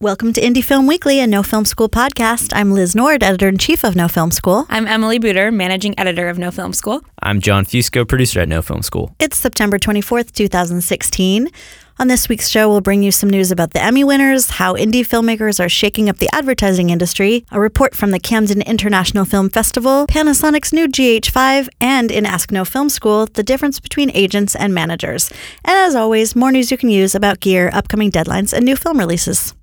Welcome to Indie Film Weekly, a No Film School podcast. I'm Liz Nord, editor-in-chief of No Film School. I'm Emily Buter, managing editor of No Film School. I'm John Fusco, producer at No Film School. It's September 24th, 2016. On this week's show, we'll bring you some news about the Emmy winners, how indie filmmakers are shaking up the advertising industry, a report from the Camden International Film Festival, Panasonic's new GH5, and in Ask No Film School, the difference between agents and managers. And as always, more news you can use about gear, upcoming deadlines, and new film releases.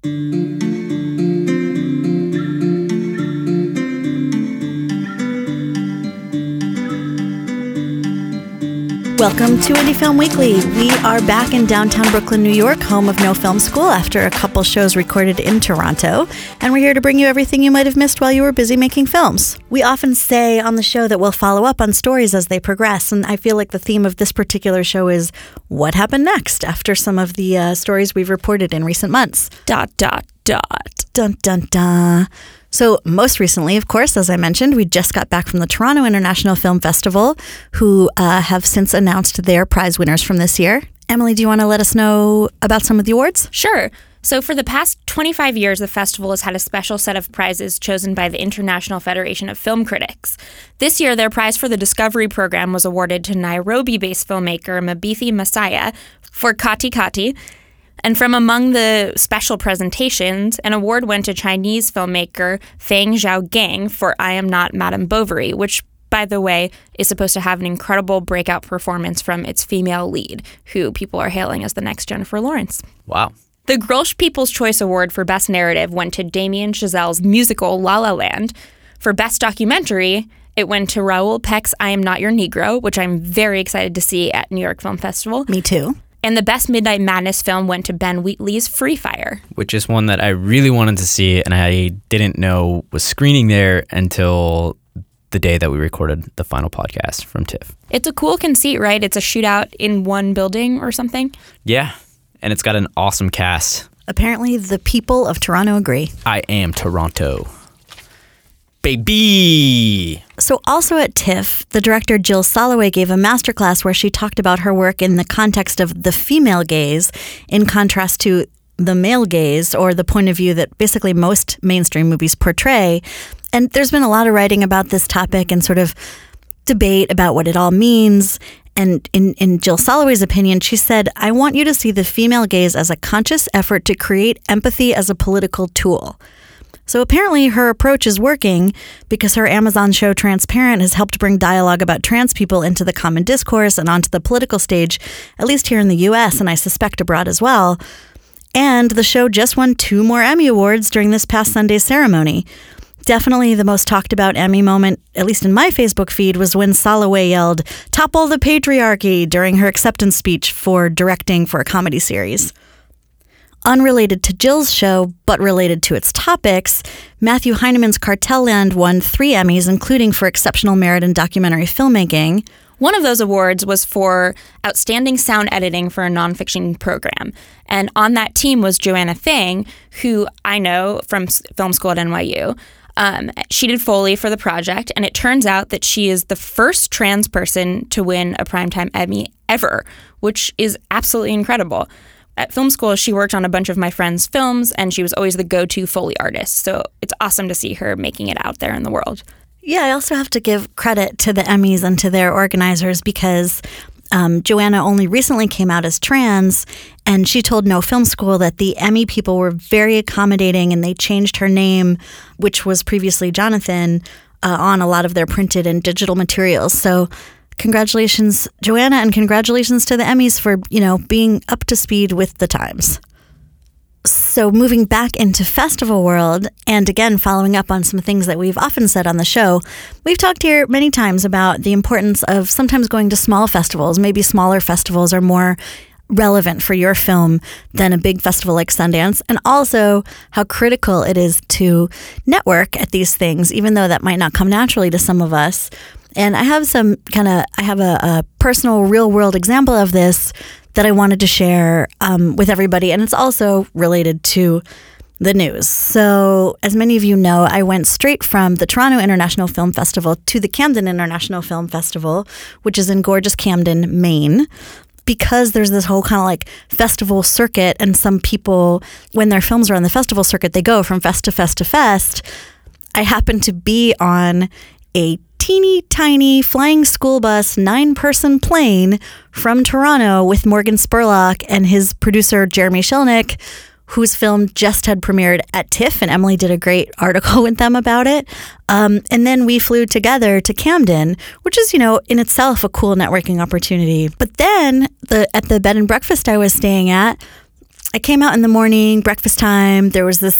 Welcome to Indie Film Weekly. We are back in downtown Brooklyn, New York, home of No Film School, after a couple shows recorded in Toronto. And we're here to bring you everything you might have missed while you were busy making films. We often say on the show that we'll follow up on stories as they progress. And I feel like the theme of this particular show is what happened next after some of the stories we've reported in recent months. ... Dun, dun, dun. So most recently, of course, as I mentioned, we just got back from the Toronto International Film Festival, who have since announced their prize winners from this year. Emily, do you want to let us know about some of the awards? Sure. So for the past 25 years, the festival has had a special set of prizes chosen by the International Federation of Film Critics. This year, their prize for the Discovery Program was awarded to Nairobi-based filmmaker Mbithi Messiah for Kati Kati. And from among the special presentations, an award went to Chinese filmmaker Feng Zhaogang for I Am Not Madame Bovary, which, by the way, is supposed to have an incredible breakout performance from its female lead, who people are hailing as the next Jennifer Lawrence. Wow. The Grolsch People's Choice Award for Best Narrative went to Damien Chazelle's musical La La Land. For Best Documentary, it went to Raoul Peck's I Am Not Your Negro, which I'm very excited to see at New York Film Festival. Me too. And the Best Midnight Madness film went to Ben Wheatley's Free Fire. Which is one that I really wanted to see, and I didn't know was screening there until the day that we recorded the final podcast from TIFF. It's a cool conceit, right? It's a shootout in one building or something. Yeah, and it's got an awesome cast. Apparently, the people of Toronto agree. I am Toronto. Baby! So also at TIFF, the director Jill Soloway gave a masterclass where she talked about her work in the context of the female gaze in contrast to the male gaze, or the point of view that basically most mainstream movies portray. And there's been a lot of writing about this topic and sort of debate about what it all means. And in Jill Soloway's opinion, she said, I want you to see the female gaze as a conscious effort to create empathy as a political tool. So apparently her approach is working because her Amazon show Transparent has helped bring dialogue about trans people into the common discourse and onto the political stage, at least here in the U.S., and I suspect abroad as well. And the show just won 2 more Emmy Awards during this past Sunday's ceremony. Definitely the most talked about Emmy moment, at least in my Facebook feed, was when Soloway yelled, "Topple the patriarchy," during her acceptance speech for directing for a comedy series. Unrelated to Jill's show, but related to its topics, Matthew Heineman's Cartel Land won 3 Emmys, including for exceptional merit in documentary filmmaking. One of those awards was for outstanding sound editing for a nonfiction program. And on that team was Joanna Fang, who I know from film school at NYU. She did Foley for the project, and it turns out that she is the first trans person to win a Primetime Emmy ever, which is absolutely incredible. At film school, she worked on a bunch of my friends' films, and she was always the go-to Foley artist. So it's awesome to see her making it out there in the world. Yeah, I also have to give credit to the Emmys and to their organizers because Joanna only recently came out as trans, and she told No Film School that the Emmy people were very accommodating, and they changed her name, which was previously Jonathan, on a lot of their printed and digital materials. So congratulations, Joanna, and congratulations to the Emmys for, being up to speed with the times. So moving back into festival world, and again, following up on some things that we've often said on the show, we've talked here many times about the importance of sometimes going to small festivals. Maybe smaller festivals are more relevant for your film than a big festival like Sundance, and also how critical it is to network at these things, even though that might not come naturally to some of us. And I have a personal real world example of this that I wanted to share with everybody. And it's also related to the news. So as many of you know, I went straight from the Toronto International Film Festival to the Camden International Film Festival, which is in gorgeous Camden, Maine, because there's this whole kind of like festival circuit, and some people, when their films are on the festival circuit, they go from fest to fest to fest. I happened to be on a teeny tiny flying school bus 9-person plane from Toronto with Morgan Spurlock and his producer Jeremy Shelnick, whose film just had premiered at TIFF, and Emily did a great article with them about it. And then we flew together to Camden, which is, in itself a cool networking opportunity. But then at the bed and breakfast I was staying at, I came out in the morning, breakfast time. There was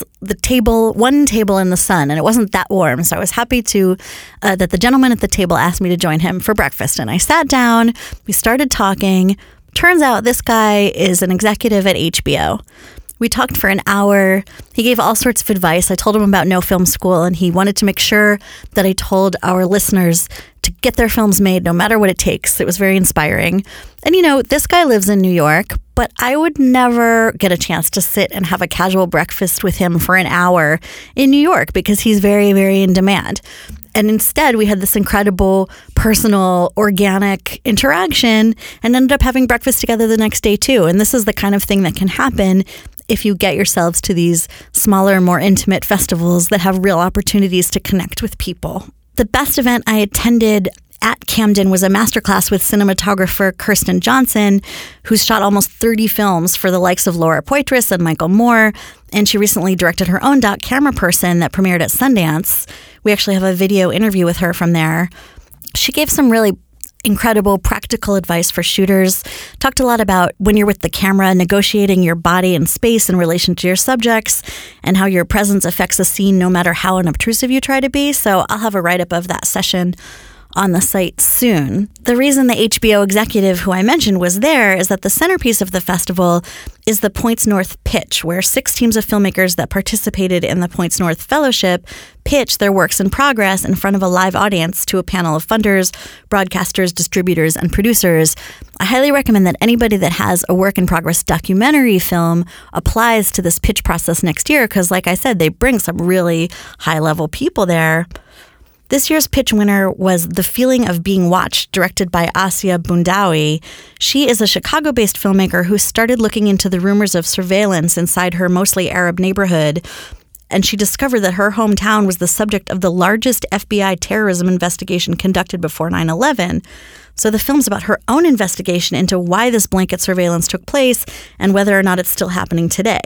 one table in the sun, and it wasn't that warm. So I was happy that the gentleman at the table asked me to join him for breakfast. And I sat down, we started talking. Turns out this guy is an executive at HBO. We talked for an hour. He gave all sorts of advice. I told him about No Film School, and he wanted to make sure that I told our listeners to get their films made no matter what it takes. It was very inspiring. And, this guy lives in New York, but I would never get a chance to sit and have a casual breakfast with him for an hour in New York because he's very, very in demand. And instead, we had this incredible, personal, organic interaction and ended up having breakfast together the next day, too. And this is the kind of thing that can happen if you get yourselves to these smaller, more intimate festivals that have real opportunities to connect with people. The best event I attended at Camden was a masterclass with cinematographer Kirsten Johnson, who's shot almost 30 films for the likes of Laura Poitras and Michael Moore, and she recently directed her own Doc Camera Person that premiered at Sundance. We actually have a video interview with her from there. She gave some really incredible practical advice for shooters, talked a lot about when you're with the camera, negotiating your body and space in relation to your subjects, and how your presence affects a scene no matter how unobtrusive you try to be. So I'll have a write-up of that session on the site soon. The reason the HBO executive who I mentioned was there is that the centerpiece of the festival is the Points North Pitch, where 6 teams of filmmakers that participated in the Points North Fellowship pitch their works in progress in front of a live audience to a panel of funders, broadcasters, distributors, and producers. I highly recommend that anybody that has a work-in-progress documentary film applies to this pitch process next year because, like I said, they bring some really high-level people there. This year's pitch winner was The Feeling of Being Watched, directed by Asia Boundaoui. She is a Chicago-based filmmaker who started looking into the rumors of surveillance inside her mostly Arab neighborhood, and she discovered that her hometown was the subject of the largest FBI terrorism investigation conducted before 9/11. So the film's about her own investigation into why this blanket surveillance took place and whether or not it's still happening today.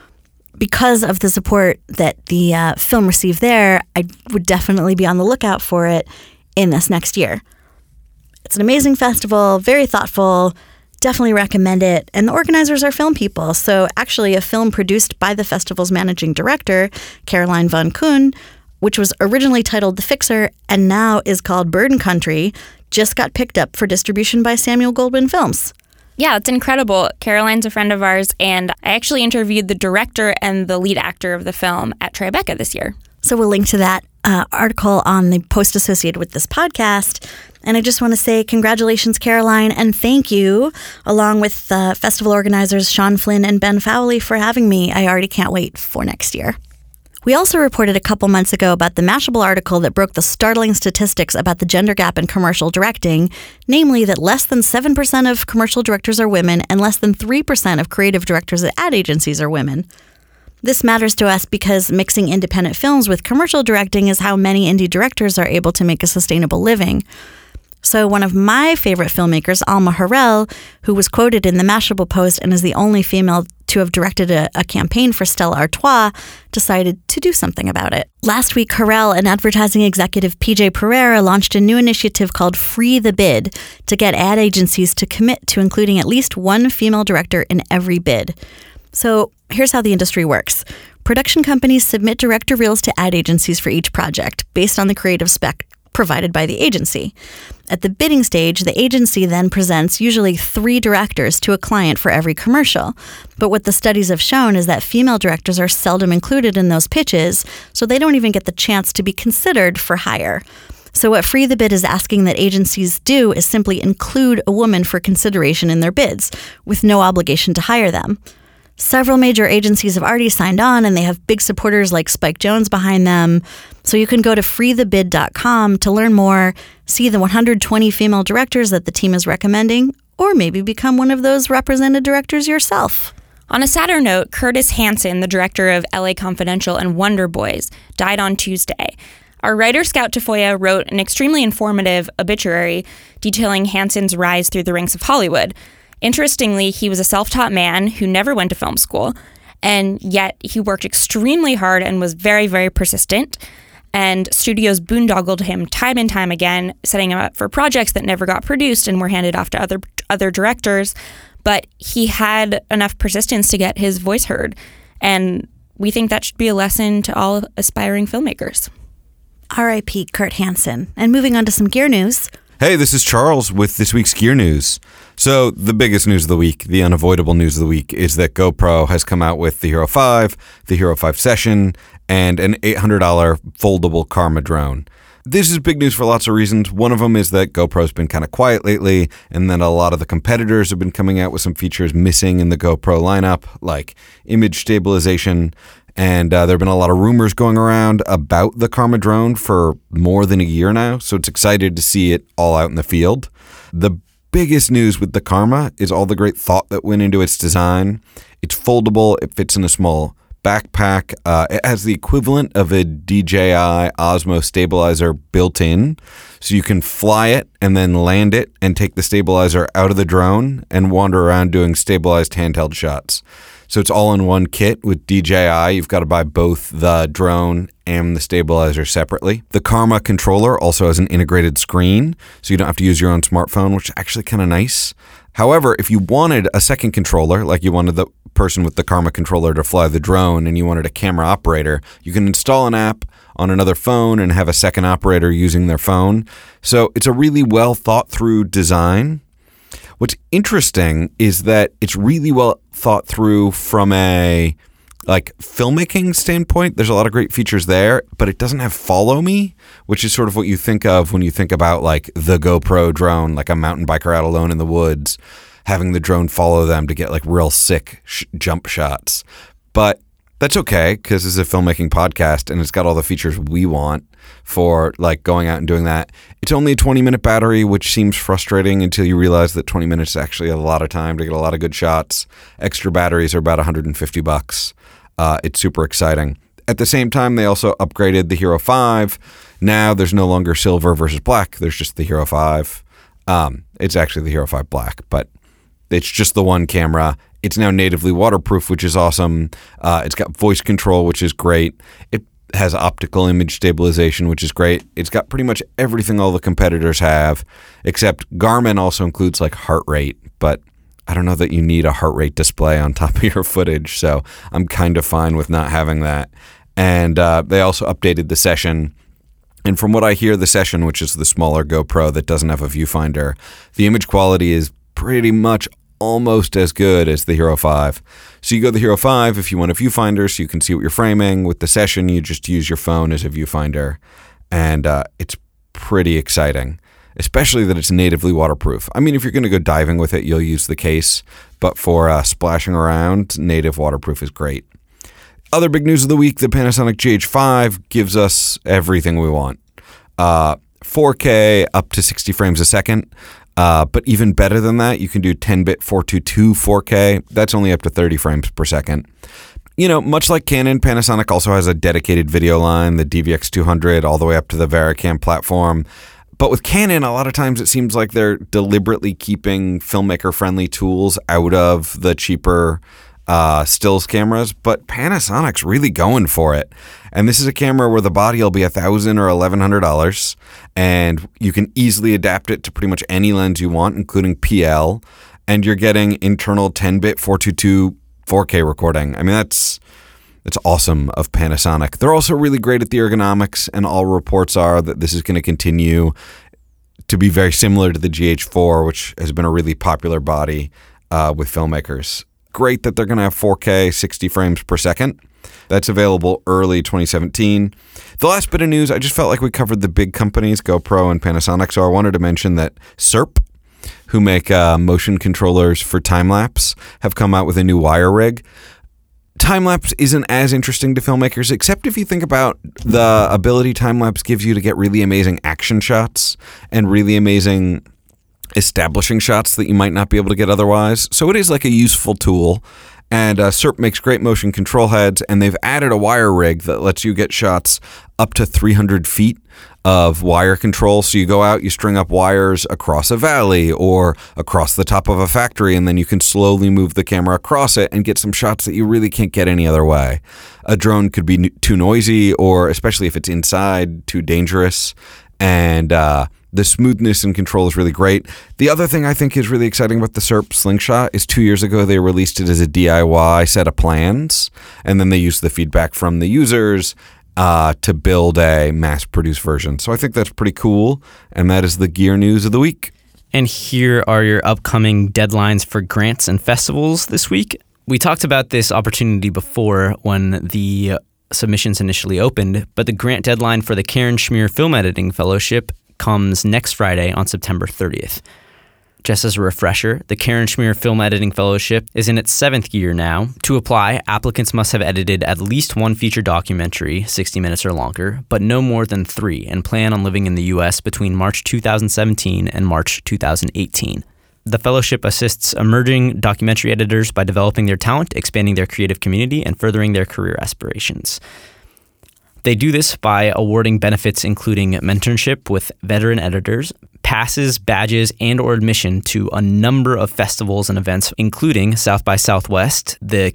Because of the support that the film received there, I would definitely be on the lookout for it in this next year. It's an amazing festival, very thoughtful, definitely recommend it. And the organizers are film people. So actually a film produced by the festival's managing director, Caroline Van Koon, which was originally titled The Fixer and now is called Bird and Country, just got picked up for distribution by Samuel Goldwyn Films. Yeah, it's incredible. Caroline's a friend of ours, and I actually interviewed the director and the lead actor of the film at Tribeca this year. So we'll link to that article on the post associated with this podcast. And I just want to say congratulations, Caroline, and thank you, along with festival organizers Sean Flynn and Ben Fowley, for having me. I already can't wait for next year. We also reported a couple months ago about the Mashable article that broke the startling statistics about the gender gap in commercial directing, namely that less than 7% of commercial directors are women and less than 3% of creative directors at ad agencies are women. This matters to us because mixing independent films with commercial directing is how many indie directors are able to make a sustainable living. So one of my favorite filmmakers, Alma Harrell, who was quoted in the Mashable post and is the only female to have directed a campaign for Stella Artois, decided to do something about it. Last week, Harrell and advertising executive PJ Pereira launched a new initiative called Free the Bid to get ad agencies to commit to including at least one female director in every bid. So here's how the industry works. Production companies submit director reels to ad agencies for each project based on the creative spec provided by the agency. At the bidding stage, the agency then presents usually 3 directors to a client for every commercial. But what the studies have shown is that female directors are seldom included in those pitches, so they don't even get the chance to be considered for hire. So what Free the Bid is asking that agencies do is simply include a woman for consideration in their bids, with no obligation to hire them. Several major agencies have already signed on, and they have big supporters like Spike Jonze behind them. So you can go to freethebid.com to learn more, see the 120 female directors that the team is recommending, Or maybe become one of those represented directors yourself. On a sadder note, Curtis Hanson, the director of LA Confidential and Wonder Boys, died on Tuesday. Our writer Scout Tafoya wrote an extremely informative obituary detailing Hanson's rise through the ranks of Hollywood. Interestingly, he was a self-taught man who never went to film school, and yet he worked extremely hard and was very, very persistent. And studios boondoggled him time and time again, setting him up for projects that never got produced and were handed off to other directors. But he had enough persistence to get his voice heard. And we think that should be a lesson to all aspiring filmmakers. R.I.P. Kurt Hansen. And moving on to some gear news. Hey, this is Charles with this week's gear news. So the biggest news of the week, the unavoidable news of the week, is that GoPro has come out with the Hero 5, the Hero 5 Session, and an $800 foldable Karma drone. This is big news for lots of reasons. One of them is that GoPro's been kind of quiet lately, and then a lot of the competitors have been coming out with some features missing in the GoPro lineup, like image stabilization. And there have been a lot of rumors going around about the Karma drone for more than a year now, so it's excited to see it all out in the field. The biggest news with the Karma is all the great thought that went into its design. It's foldable, it fits in a small backpack. It has the equivalent of a DJI Osmo stabilizer built in, so you can fly it and then land it and take the stabilizer out of the drone and wander around doing stabilized handheld shots. So it's all in one kit with DJI. You've got to buy both the drone and the stabilizer separately. The Karma controller also has an integrated screen, so you don't have to use your own smartphone, which is actually kind of nice. However, if you wanted a second controller, like you wanted the person with the Karma controller to fly the drone and you wanted a camera operator, you can install an app on another phone and have a second operator using their phone. So it's a really well thought through design. What's interesting is that it's really well thought through from a filmmaking standpoint. There's a lot of great features there, but it doesn't have follow me, which is sort of what you think of when you think about like the GoPro drone, like a mountain biker out alone in the woods, having the drone follow them to get like real sick jump shots. But that's okay, because it's a filmmaking podcast and it's got all the features we want for like going out and doing that. It's only a 20-minute battery, which seems frustrating until you realize that 20 minutes is actually a lot of time to get a lot of good shots. Extra batteries are about $150. It's super exciting. At the same time, they also upgraded the Hero 5. Now there's no longer silver versus black. There's just the Hero 5. It's actually the Hero 5 Black, but it's just the one camera. It's now natively waterproof, which is awesome. It's got voice control, which is great. It has optical image stabilization, which is great. It's got pretty much everything all the competitors have, except Garmin also includes like heart rate, but I don't know that you need a heart rate display on top of your footage, so I'm kind of fine with not having that. And they also updated the Session. And from what I hear, the Session, which is the smaller GoPro that doesn't have a viewfinder, the image quality is pretty much almost as good as the Hero 5. So you go the Hero 5 if you want a viewfinder so you can see what you're framing. With the Session, you just use your phone as a viewfinder. And it's pretty exciting, especially that it's natively waterproof. I mean, if you're going to go diving with it, you'll use the case. But for splashing around, native waterproof is great. Other big news of the week, the Panasonic GH5 gives us everything we want. 4K up to 60 frames a second. But even better than that, you can do 10-bit 422 4K. That's only up to 30 frames per second. You know, much like Canon, Panasonic also has a dedicated video line, the DVX200, all the way up to the VariCam platform. But with Canon, a lot of times it seems like they're deliberately keeping filmmaker-friendly tools out of the cheaper stills cameras, but Panasonic's really going for it. And this is a camera where the body will be $1,000 or $1,100, and you can easily adapt it to pretty much any lens you want, including PL, and you're getting internal 10-bit 422 4K recording. I mean, that's awesome of Panasonic. They're also really great at the ergonomics, and all reports are that this is going to continue to be very similar to the GH4, which has been a really popular body with filmmakers. Great that they're going to have 4K 60 frames per second. That's available early 2017. The last bit of news, I just felt like we covered the big companies, GoPro and Panasonic, so I wanted to mention that SERP, who make motion controllers for time-lapse, have come out with a new wire rig. Time-lapse isn't as interesting to filmmakers, except if you think about the ability time-lapse gives you to get really amazing action shots and really amazing establishing shots that you might not be able to get otherwise. So it is like a useful tool. And SERP makes great motion control heads, and they've added a wire rig that lets you get shots up to 300 feet of wire control. So you go out, you string up wires across a valley or across the top of a factory, and then you can slowly move the camera across it and get some shots that you really can't get any other way. A drone could be too noisy, or especially if it's inside, too dangerous. And the smoothness and control is really great. The other thing I think is really exciting about the SERP Slingshot is 2 years ago they released it as a DIY set of plans, and then they used the feedback from the users to build a mass-produced version. So I think that's pretty cool, and that is the gear news of the week. And here are your upcoming deadlines for grants and festivals this week. We talked about this opportunity before when the submissions initially opened, but the grant deadline for the Karen Schmier Film Editing Fellowship comes next Friday on September 30th. Just as a refresher, the Karen Schmier Film Editing Fellowship is in its 7th year now. To apply, applicants must have edited at least one feature documentary, 60 minutes or longer, but no more than 3, and plan on living in the U.S. between March 2017 and March 2018. The fellowship assists emerging documentary editors by developing their talent, expanding their creative community, and furthering their career aspirations. They do this by awarding benefits including mentorship with veteran editors, passes, badges, and or admission to a number of festivals and events, including South by Southwest, the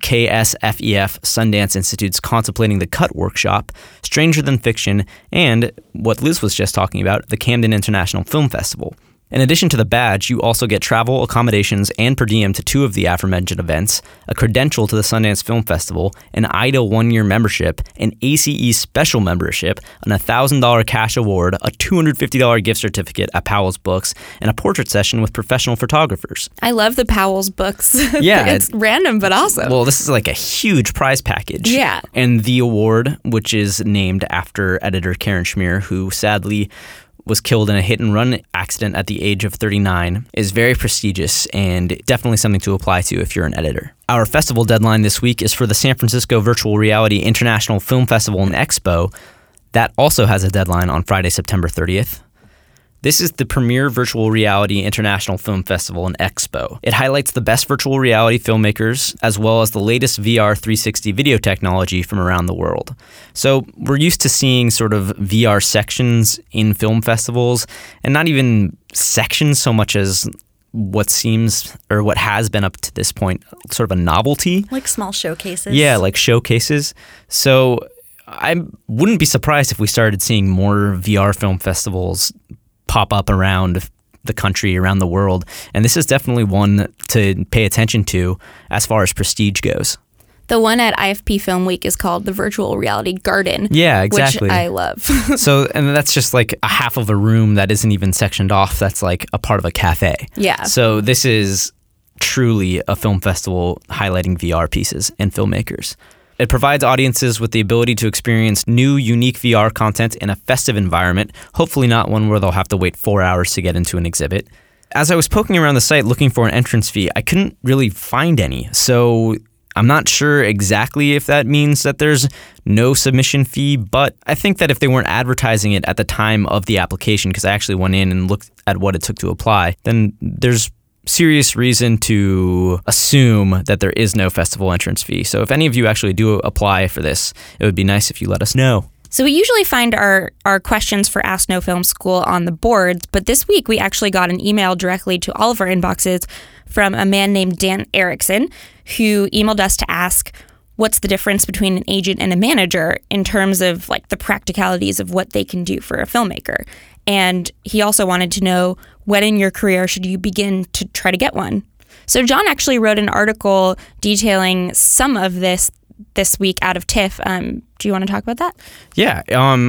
KSFEF Sundance Institute's Contemplating the Cut Workshop, Stranger Than Fiction, and what Liz was just talking about, the Camden International Film Festival. In addition to the badge, you also get travel, accommodations, and per diem to 2 of the aforementioned events, a credential to the Sundance Film Festival, an IDA 1-year membership, an ACE special membership, an $1,000 cash award, a $250 gift certificate at Powell's Books, and a portrait session with professional photographers. I love the Powell's Books. Yeah. It's random, but awesome. Well, this is like a huge prize package. Yeah. And the award, which is named after editor Karen Schmier, who sadly was killed in a hit-and-run accident at the age of 39, is very prestigious and definitely something to apply to if you're an editor. Our festival deadline this week is for the San Francisco Virtual Reality International Film Festival and Expo. That also has a deadline on Friday, September 30th. This is the premier virtual reality international film festival and expo. It highlights the best virtual reality filmmakers as well as the latest VR 360 video technology from around the world. So we're used to seeing sort of VR sections in film festivals, and not even sections so much as what seems or what has been up to this point sort of a novelty. Like small showcases. Yeah, like showcases. So I wouldn't be surprised if we started seeing more VR film festivals pop up around the country, around the world. And this is definitely one to pay attention to as far as prestige goes. The one at IFP Film Week is called the Virtual Reality Garden. Yeah, exactly. Which I love. So, and that's just like a half of a room that isn't even sectioned off. That's like a part of a cafe. Yeah. So this is truly a film festival highlighting VR pieces and filmmakers. It provides audiences with the ability to experience new, unique VR content in a festive environment, hopefully not one where they'll have to wait 4 hours to get into an exhibit. As I was poking around the site looking for an entrance fee, I couldn't really find any. So I'm not sure exactly if that means that there's no submission fee, but I think that if they weren't advertising it at the time of the application, because I actually went in and looked at what it took to apply, then there's serious reason to assume that there is no festival entrance fee. So if any of you actually do apply for this, it would be nice if you let us know. So we usually find our questions for Ask No Film School on the boards, but this week we actually got an email directly to all of our inboxes from a man named Dan Erickson, who emailed us to ask what's the difference between an agent and a manager in terms of like the practicalities of what they can do for a filmmaker. And he also wanted to know, when in your career should you begin to try to get one? So John actually wrote an article detailing some of this week out of TIFF. Do you want to talk about that? Yeah,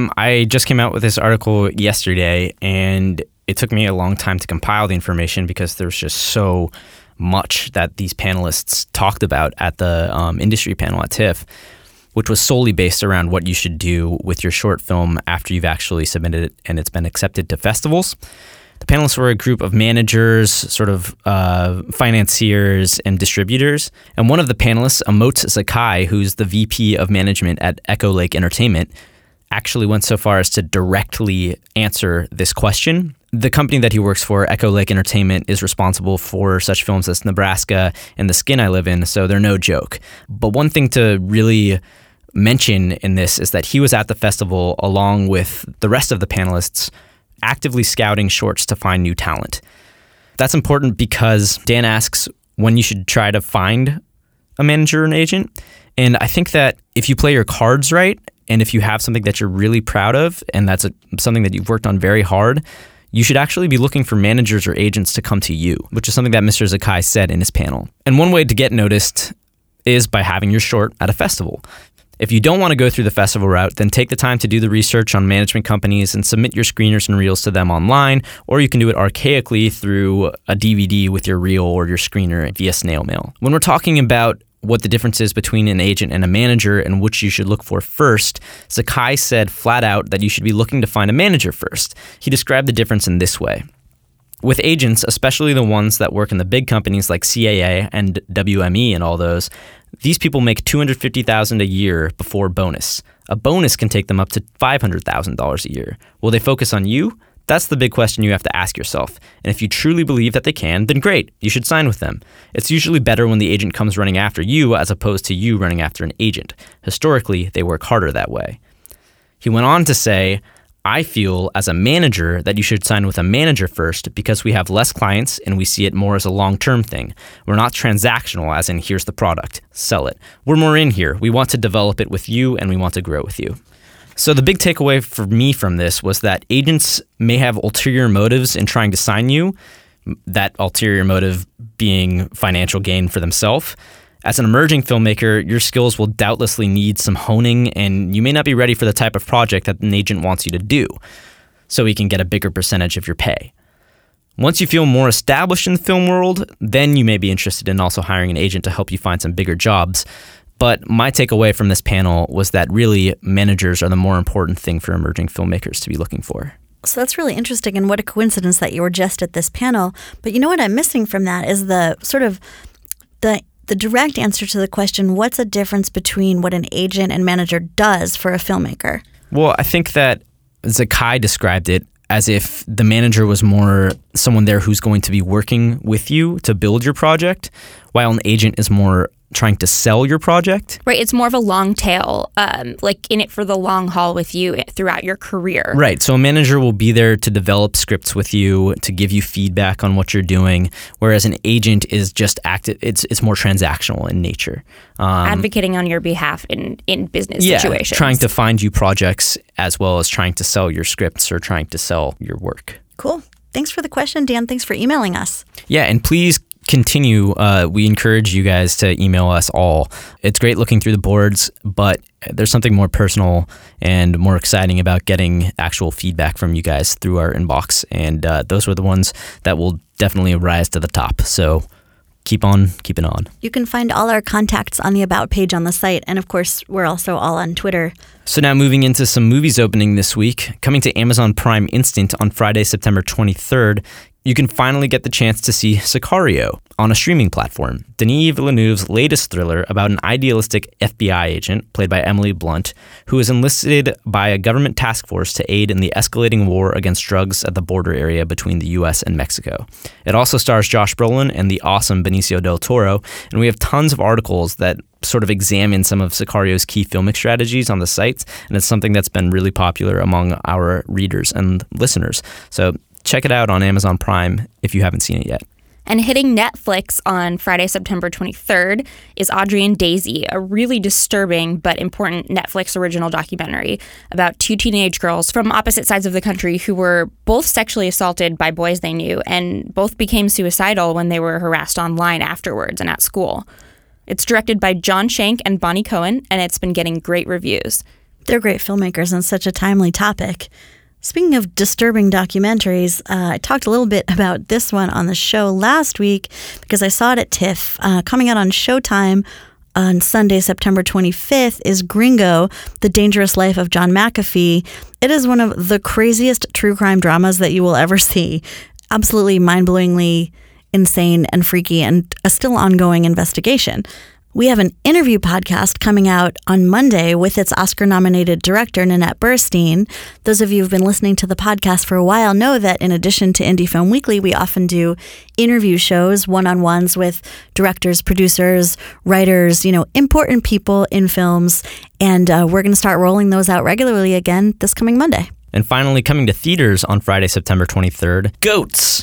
I just came out with this article yesterday, and it took me a long time to compile the information because there's just so much that these panelists talked about at the industry panel at TIFF, which was solely based around what you should do with your short film after you've actually submitted it and it's been accepted to festivals. The panelists were a group of managers, sort of financiers, and distributors. And one of the panelists, Amot Zakai, who's the VP of management at Echo Lake Entertainment, actually went so far as to directly answer this question. the company that he works for, Echo Lake Entertainment, is responsible for such films as Nebraska and The Skin I Live In, so they're no joke. But one thing to really mention in this is that he was at the festival along with the rest of the panelists, actively scouting shorts to find new talent. That's important because Dan asks when you should try to find a manager or an agent. And I think that if you play your cards right, and if you have something that you're really proud of, and that's something that you've worked on very hard, you should actually be looking for managers or agents to come to you, which is something that Mr. Zakai said in his panel. And one way to get noticed is by having your short at a festival. If you don't want to go through the festival route, then take the time to do the research on management companies and submit your screeners and reels to them online, or you can do it archaically through a DVD with your reel or your screener via snail mail. When we're talking about what the difference is between an agent and a manager and which you should look for first, Zakai said flat out that you should be looking to find a manager first. He described the difference in this way. With agents, especially the ones that work in the big companies like CAA and WME and all those, these people make $250,000 a year before bonus. A bonus can take them up to $500,000 a year. Will they focus on you? That's the big question you have to ask yourself. And if you truly believe that they can, then great, you should sign with them. It's usually better when the agent comes running after you as opposed to you running after an agent. Historically, they work harder that way. He went on to say, I feel as a manager that you should sign with a manager first because we have less clients and we see it more as a long-term thing. We're not transactional as in here's the product, sell it. We're more in here. We want to develop it with you and we want to grow with you. So the big takeaway for me from this was that agents may have ulterior motives in trying to sign you, that ulterior motive being financial gain for themselves. As an emerging filmmaker, your skills will doubtlessly need some honing, and you may not be ready for the type of project that an agent wants you to do, so he can get a bigger percentage of your pay. Once you feel more established in the film world, then you may be interested in also hiring an agent to help you find some bigger jobs. But my takeaway from this panel was that really managers are the more important thing for emerging filmmakers to be looking for. So that's really interesting, and what a coincidence that you were just at this panel. But you know what I'm missing from that is the sort of the direct answer to the question, what's the difference between what an agent and manager does for a filmmaker? Well, I think that Zakai described it as if the manager was more someone there who's going to be working with you to build your project, while an agent is more trying to sell your project. Right. It's more of a long tail, like in it for the long haul with you throughout your career. Right. So a manager will be there to develop scripts with you, to give you feedback on what you're doing, whereas an agent is just active. It's more transactional in nature. Advocating on your behalf in business situations. Trying to find you projects as well as trying to sell your scripts or trying to sell your work. Cool. Thanks for the question, Dan. Thanks for emailing us. Yeah, and please continue. We encourage you guys to email us all. It's great looking through the boards, but there's something more personal and more exciting about getting actual feedback from you guys through our inbox. And those are the ones that will definitely rise to the top. So keep on keeping on. You can find all our contacts on the About page on the site. And of course, we're also all on Twitter. So now moving into some movies opening this week. Coming to Amazon Prime Instant on Friday, September 23rd, you can finally get the chance to see Sicario on a streaming platform. Denis Villeneuve's latest thriller about an idealistic FBI agent, played by Emily Blunt, who is enlisted by a government task force to aid in the escalating war against drugs at the border area between the U.S. and Mexico. It also stars Josh Brolin and the awesome Benicio del Toro, and we have tons of articles that sort of examine some of Sicario's key filmic strategies on the site, and it's something that's been really popular among our readers and listeners. So check it out on Amazon Prime if you haven't seen it yet. And hitting Netflix on Friday, September 23rd is Audrey and Daisy, a really disturbing but important Netflix original documentary about two teenage girls from opposite sides of the country who were both sexually assaulted by boys they knew and both became suicidal when they were harassed online afterwards and at school. It's directed by John Shank and Bonnie Cohen, and it's been getting great reviews. They're great filmmakers on such a timely topic. Speaking of disturbing documentaries, I talked a little bit about this one on the show last week because I saw it at TIFF. Coming out on Showtime on Sunday, September 25th, is Gringo, The Dangerous Life of John McAfee. It is one of the craziest true crime dramas that you will ever see. Absolutely mind-blowingly insane and freaky, and a still ongoing investigation. We have an interview podcast coming out on Monday with its Oscar-nominated director, Nanette Burstein. Those of you who've been listening to the podcast for a while know that in addition to Indie Film Weekly, we often do interview shows, one-on-ones with directors, producers, writers, important people in films. And we're going to start rolling those out regularly again this coming Monday. And finally, coming to theaters on Friday, September 23rd, Goats.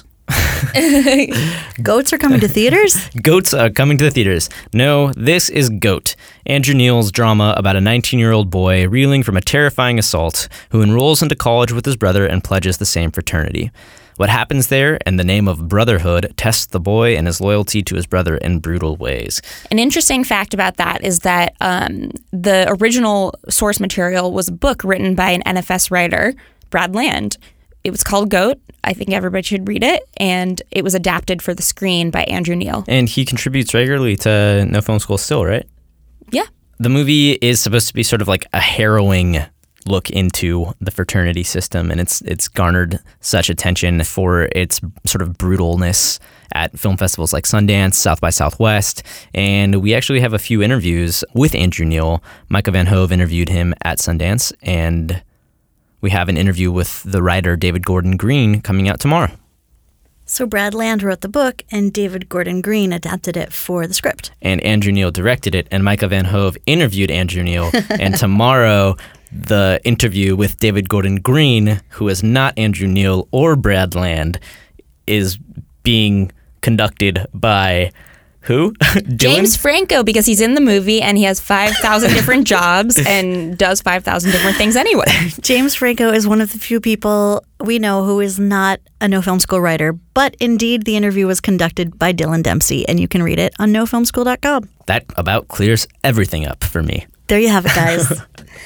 Goats are coming to theaters? Goats are coming to the theaters. No, this is Goat, Andrew Neil's drama about a 19-year-old boy reeling from a terrifying assault who enrolls into college with his brother and pledges the same fraternity. What happens there, in the name of brotherhood, tests the boy and his loyalty to his brother in brutal ways. An interesting fact about that is that the original source material was a book written by an NFS writer, Brad Land. It was called Goat. I think everybody should read it. And it was adapted for the screen by Andrew Neil. And he contributes regularly to No Film School still, right? Yeah. The movie is supposed to be sort of like a harrowing look into the fraternity system, and it's garnered such attention for its sort of brutalness at film festivals like Sundance, South by Southwest, and we actually have a few interviews with Andrew Neil. Micah Van Hove interviewed him at Sundance, and we have an interview with the writer David Gordon Green coming out tomorrow. So Brad Land wrote the book, and David Gordon Green adapted it for the script. And Andrew Neil directed it, and Micah Van Hove interviewed Andrew Neil. And tomorrow, the interview with David Gordon Green, who is not Andrew Neil or Brad Land, is being conducted by who? James Franco, because he's in the movie and he has 5,000 different jobs and does 5,000 different things anyway. James Franco is one of the few people we know who is not a No Film School writer, but indeed the interview was conducted by Dylan Dempsey, and you can read it on nofilmschool.com. That about clears everything up for me. There you have it, guys.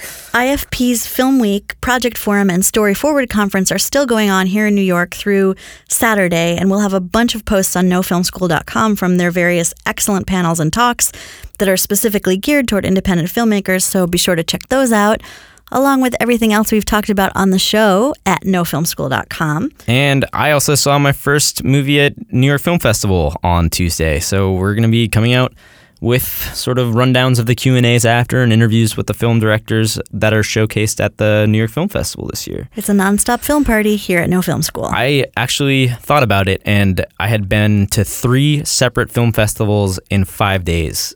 IFP's Film Week, Project Forum, and Story Forward Conference are still going on here in New York through Saturday, and we'll have a bunch of posts on nofilmschool.com from their various excellent panels and talks that are specifically geared toward independent filmmakers, so be sure to check those out, along with everything else we've talked about on the show at nofilmschool.com. And I also saw my first movie at New York Film Festival on Tuesday, so we're going to be coming out with sort of rundowns of the Q&As after and interviews with the film directors that are showcased at the New York Film Festival this year. It's a nonstop film party here at No Film School. I actually thought about it, and I had been to 3 separate film festivals in 5 days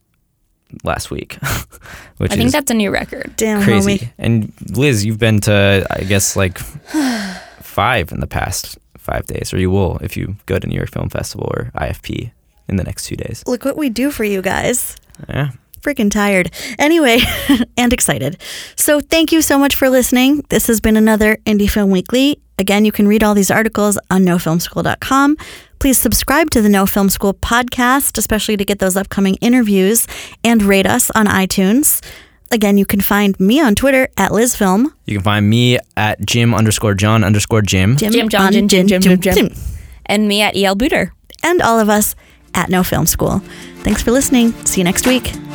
last week, which I think that's a new record. Damn, crazy. homie. And Liz, you've been to, I guess, like 5 in the past 5 days, or you will if you go to New York Film Festival or IFP in the next 2 days. Look what we do for you guys. Yeah. Freaking tired. Anyway, and excited. So thank you so much for listening. This has been another Indie Film Weekly. Again, you can read all these articles on nofilmschool.com. Please subscribe to the No Film School podcast, especially to get those upcoming interviews, and rate us on iTunes. Again, you can find me on Twitter at LizFilm. You can find me at Jim_John_Jim. Jim. And me at EL Booter. And all of us at No Film School. Thanks for listening. See you next week.